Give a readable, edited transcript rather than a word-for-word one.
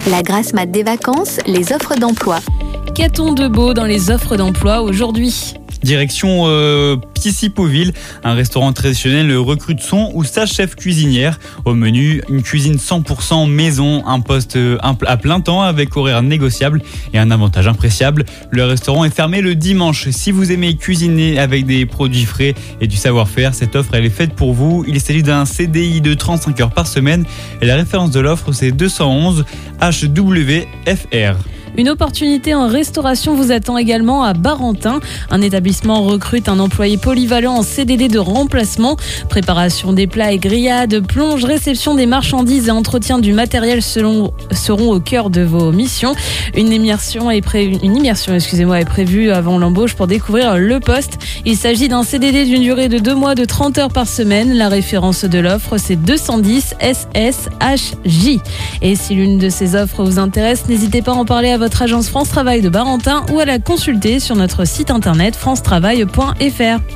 La grasse mat des vacances, les offres d'emploi. Qu'a-t-on de beau dans les offres d'emploi aujourd'hui ? Direction Piscipoville, un restaurant traditionnel recrute son ou sa chef cuisinière. Au menu, une cuisine 100% maison, un poste à plein temps avec horaire négociable et un avantage appréciable. Le restaurant est fermé le dimanche. Si vous aimez cuisiner avec des produits frais et du savoir-faire, cette offre elle est faite pour vous. Il s'agit d'un CDI de 35 heures par semaine et la référence de l'offre c'est 211 HWFR. Une opportunité en restauration vous attend également à Barentin. Un établissement recrute un employé polyvalent en CDD de remplacement. Préparation des plats et grillades, plonge, réception des marchandises et entretien du matériel seront au cœur de vos missions. Une immersion est prévue avant l'embauche pour découvrir le poste. Il s'agit d'un CDD d'une durée de 2 mois de 30 heures par semaine. La référence de l'offre, c'est 210 SSHJ. Et si l'une de ces offres vous intéresse, n'hésitez pas à en parler à votre agence France Travail de Barentin ou à la consulter sur notre site internet francetravail.fr.